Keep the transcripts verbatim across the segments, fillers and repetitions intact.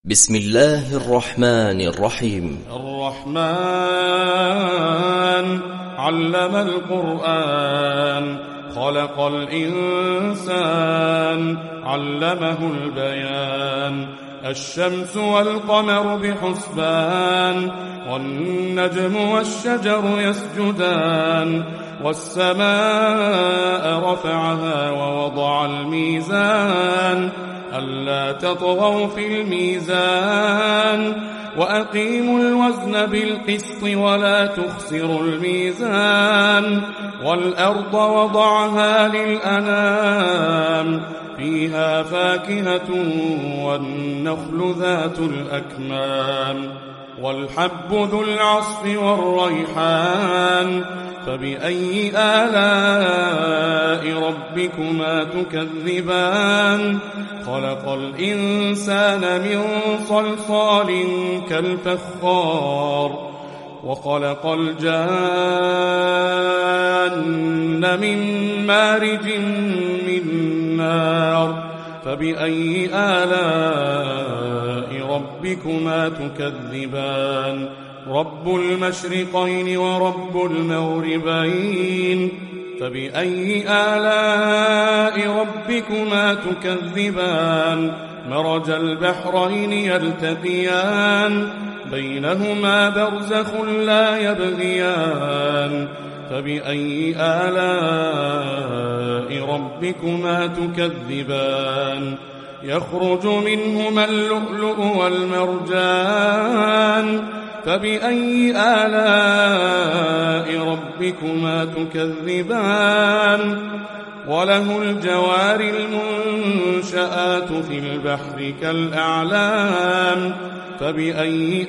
بسم الله الرحمن الرحيم. الرحمن علم القرآن خلق الإنسان علمه البيان. الشمس والقمر بحسبان والنجم والشجر يسجدان. والسماء رفعها ووضع الميزان ألا تطغوا في الميزان وأقيموا الوزن بالقسط ولا تخسروا الميزان. والأرض وضعها للأنام فيها فاكهة والنخل ذات الأكمام والحب ذو العصف والريحان. فبأي آلاء ربكما تكذبان؟ خلق الإنسان من صلصال كالفخار وخلق الجان من مارج من نار. فبأي آلاء ربكما تكذبان؟ رب المشرقين ورب المغربين. فبأي آلاء ربكما تكذبان؟ مرج البحرين يلتقيان بينهما برزخ لا يبغيان. فبأي آلاء ربكما تكذبان؟ يخرج منهما اللؤلؤ والمرجان. فبأي آلاء ربكما تكذبان؟ وله الجوار المنشآت في البحر كالأعلام. فبأي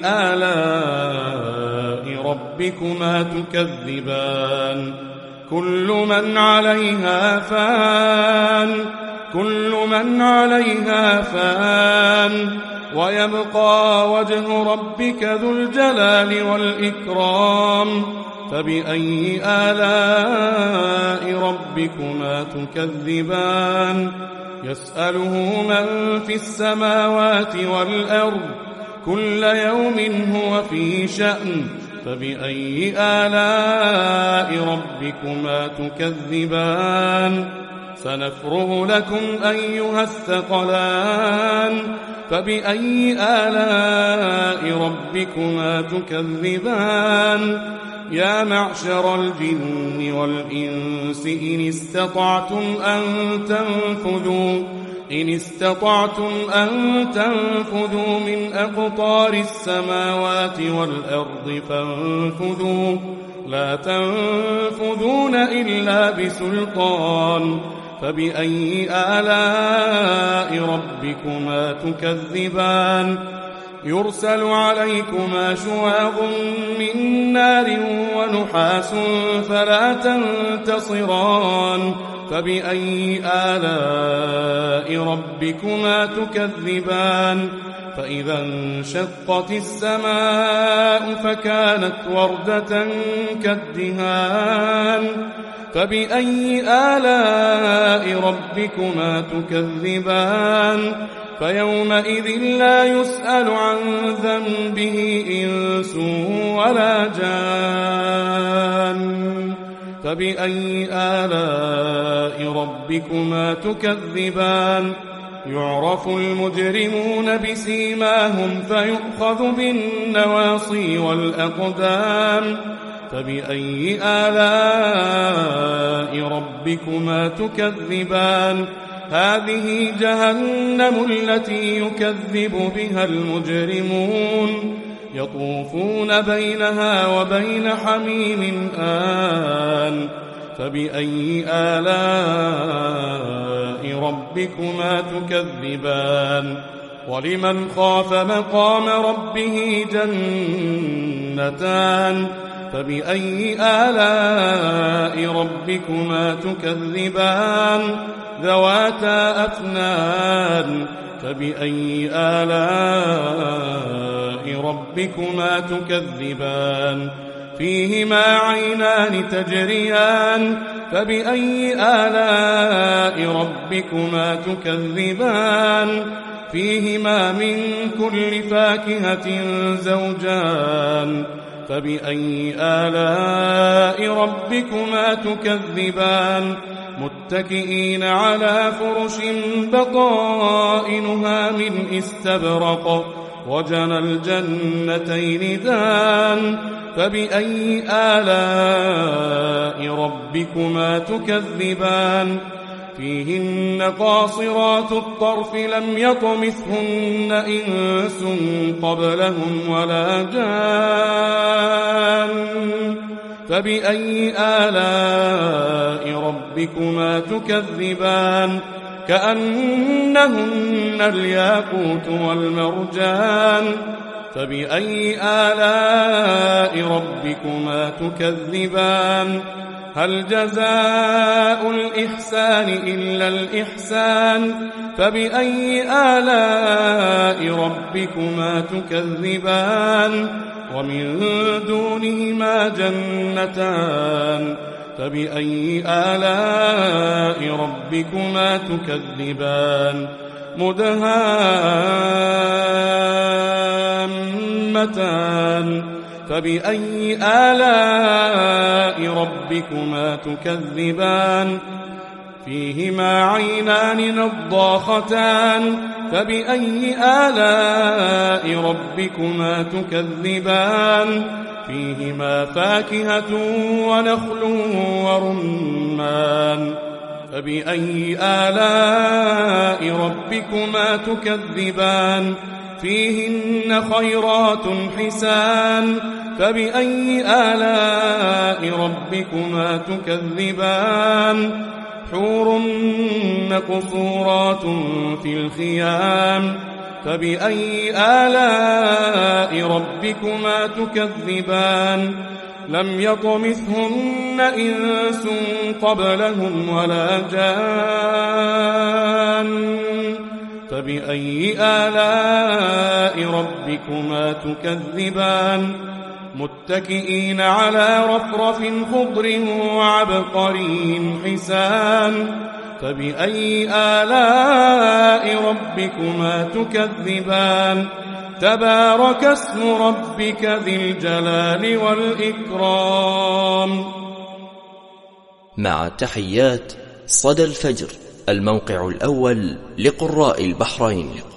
آلاء ربكما تكذبان؟ كل من عليها فان كل من عليها فان ويبقى وجه ربك ذو الجلال والإكرام. فبأي آلاء ربكما تكذبان؟ يسأله من في السماوات والأرض كل يوم هو في شأن. فبأي آلاء ربكما تكذبان؟ سنفرغ لكم أيها الثقلان. فبأي آلاء ربكما تكذبان؟ يا معشر الجن والإنس إن استطعتم أن تنفذوا إن استطعتم أن تنفذوا من أقطار السماوات والأرض فانفذوا لا تنفذون إلا بسلطان. فبأي آلاء ربكما تكذبان؟ يرسل عليكما شواظ من نار ونحاس فلا تنتصران. فبأي آلاء ربكما تكذبان؟ فإذا انشقت السماء فكانت وردة كالدهان. فبأي آلاء ربكما تكذبان؟ فيومئذ لا يسأل عن ذنبه إنس ولا جان. فبأي آلاء ربكما تكذبان؟ يعرف المجرمون بسيماهم فيؤخذ بالنواصي والأقدام. فبأي آلاء ربكما تكذبان؟ هذه جهنم التي يكذب بها المجرمون يطوفون بينها وبين حميم آن. فبأي آلاء ربكما تكذبان؟ ولمن خاف مقام ربه جنتان. فبأي آلاء ربكما تكذبان؟ ذواتا أفنان. فبأي آلاء ربكما تكذبان؟ فيهما عينان تجريان. فبأي آلاء ربكما تكذبان؟ فيهما من كل فاكهة زوجان فبأي آلاء ربكما تكذبان متكئين على فرش بطائنها من استبرق وجنى الجنتين دان فبأي آلاء ربكما تكذبان فيهن قاصرات الطرف لم يطمثهن إنس قبلهم ولا جان فبأي آلاء ربكما تكذبان كأنهن الياقوت والمرجان فبأي آلاء ربكما تكذبان هل جزاء الإحسان إلا الإحسان فبأي آلاء ربكما تكذبان ومن دونهما جنتان فبأي آلاء ربكما تكذبان مدهامتان فبأي آلاء ربكما تكذبان فيهما عينان نضاختان فبأي آلاء ربكما تكذبان فيهما فاكهة ونخل ورمان فبأي آلاء ربكما تكذبان فيهن خيرات حسان فبأي آلاء ربكما تكذبان حور مقصورات في الخيام فبأي آلاء ربكما تكذبان لم يطمثهن إنس قبلهم ولا جان فبأي آلاء ربكما تكذبان متكئين على رفرف خضر وعبقري حسان فبأي آلاء ربكما تكذبان تبارك اسم ربك ذي الجلال والإكرام. مع تحيات صدى الفجر، الموقع الأول لقراء البحرين.